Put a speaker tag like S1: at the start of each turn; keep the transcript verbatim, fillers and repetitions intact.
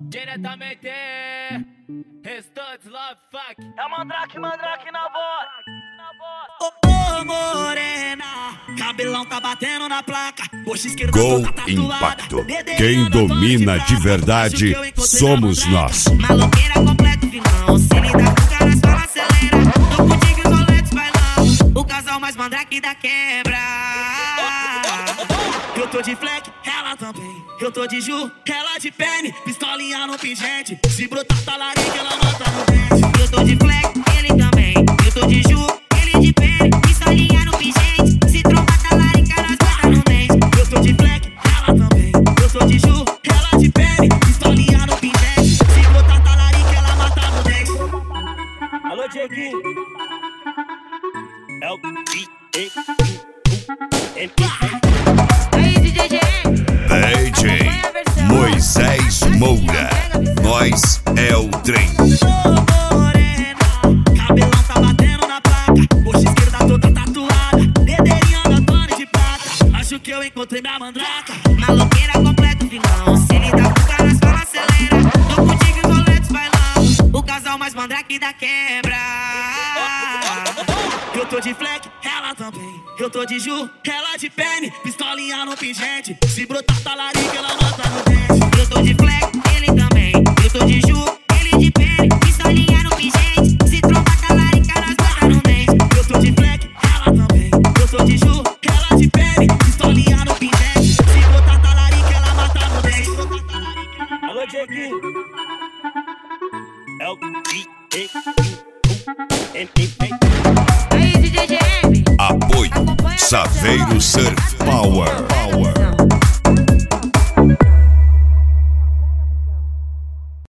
S1: Diretamente, Restantes Love Fuck.
S2: É Mandrake, Mandrake na voz.
S3: Ô, oh, oh, morena, cabelão tá batendo na placa. Coxa esquerda
S4: Gol
S3: toda tatuada.
S4: Impacto. Quem domina de verdade somos nós.
S3: Maloqueira completo, vilão. Se lhe dá com cara, só acelera. Tô contigo e os roletes bailão. O casal mais mandrake da quebra. Eu tô de fleck, ela também. Eu tô de Ju, ela de pene. Pistolinha no pingente. Se brotar talarica, ela mata no dente. Eu tô de fleck, ele também. Eu tô de Ju, ele de pene. Pistolinha no pingente. Se trombar talarica, nós bota no dente. Eu tô de fleck, ela também. Eu tô de Ju, ela de pene. Pistolinha no pingente. Se brotar talarica, ela mata no dente.
S2: Alô, Dieguinho. É o D
S1: Aí, D J G M.
S4: D J Moisés Moura. Nós é o trem.
S3: Ô, morena, cabelão tá batendo na placa. Coxa esquerda toda tatuada. Dedeirinho Antônio de prata. Acho que eu encontrei minha mandraca. Maloqueira completo, vilão. Se lhe dá com cara, só acelera. Tô contigo e os roletes bailão. O casal mais mandrake da quebra. Eu tô de fleck, ela também. Eu tô de Ju, ela de pene. Pistolinha no pingente. Se brotar talarica, ela mata no dente. Eu tô de fleck, ele também. Eu tô de Ju, ele de pene. Pistolinha no pingente. Se trombar talarica, nós bota no dente. Eu tô de fleck, ela também. Eu tô de Ju, ela de pene. Pistolinha no pingente. Se brotar talarica, ela mata no dente.
S2: Alô, Dieguinho. É o D
S1: Aí, D J G M.
S4: Apoio Saveiro Surf Power. Power.